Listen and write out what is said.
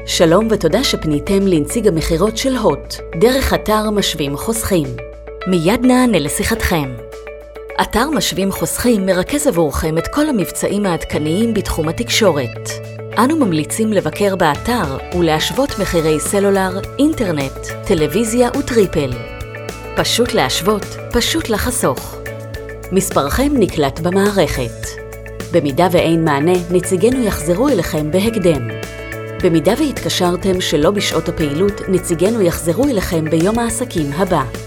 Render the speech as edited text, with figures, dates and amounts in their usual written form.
שלום ותודה שפניתם לנציג המחירות של הוט, דרך אתר משווים חוסכים. מיד נענה לשיחתכם. אתר משווים חוסכים מרכז עבורכם את כל המבצעים העדכניים בתחום התקשורת. אנו ממליצים לבקר באתר ולהשוות מחירי סלולר, אינטרנט, טלוויזיה וטריפל. פשוט להשוות, פשוט לחסוך. מספרכם נקלט במערכת. במידה ואין מענה, נציגינו יחזרו אליכם בהקדם. במידה והתקשרתם שלא בשעות הפעילות, נציגינו יחזרו אליכם ביום העסקים הבא.